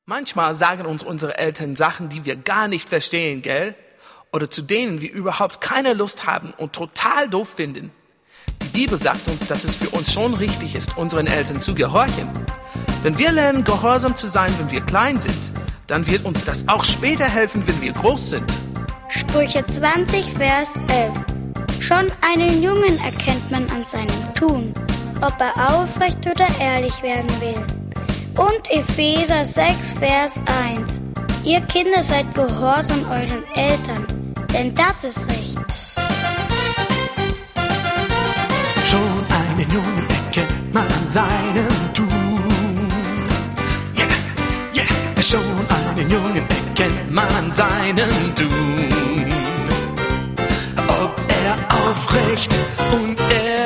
Manchmal sagen uns unsere Eltern Sachen, die wir gar nicht verstehen, gell? Oder zu denen wir überhaupt keine Lust haben und total doof finden. Die Bibel sagt uns, dass es für uns schon richtig ist, unseren Eltern zu gehorchen. Wenn wir lernen, gehorsam zu sein, wenn wir klein sind, dann wird uns das auch später helfen, wenn wir groß sind. Sprüche 20, Vers 11. Schon einen Jungen erkennt man an seinem Tun, ob er aufrecht oder ehrlich werden will. Und Epheser 6, Vers 1. Ihr Kinder seid gehorsam euren Eltern, denn das ist recht. Schon einen Jungen erkennt man an seinem Tun. Yeah, yeah. Schon einen Jungen erkennt man an seinem Tun. Ob er aufrecht und